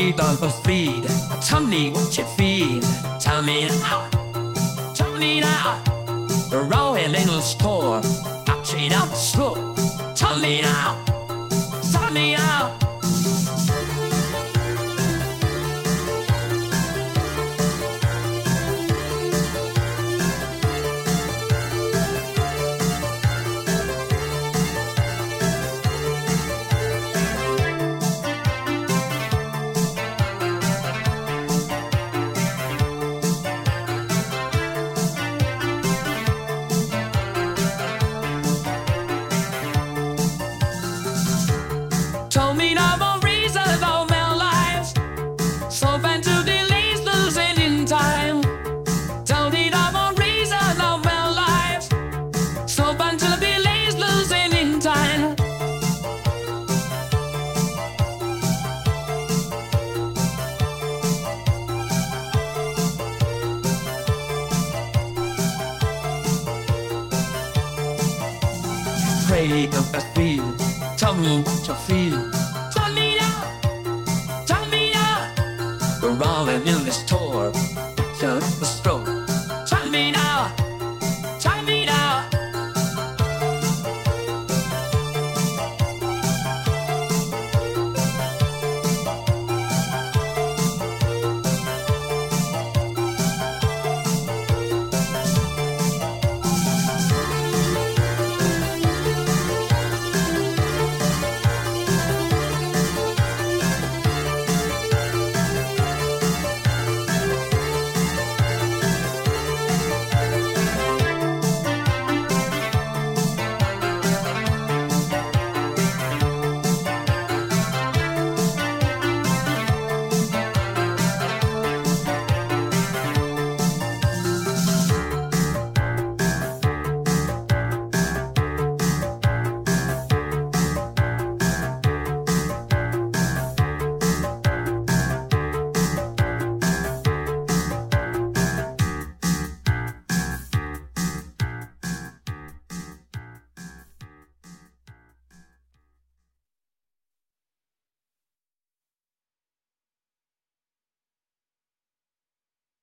feed on the feed. Tell me what you feed. Tell me now. Tell me now. The rolling in the store. I trade out the store. Tell me now. Tell me now. Told me no more reasons of our lives. So bent to delays losing in time. Told me no more reasons of our lives. So bent to delays losing in time. Pray of the field. Tell me what you feel.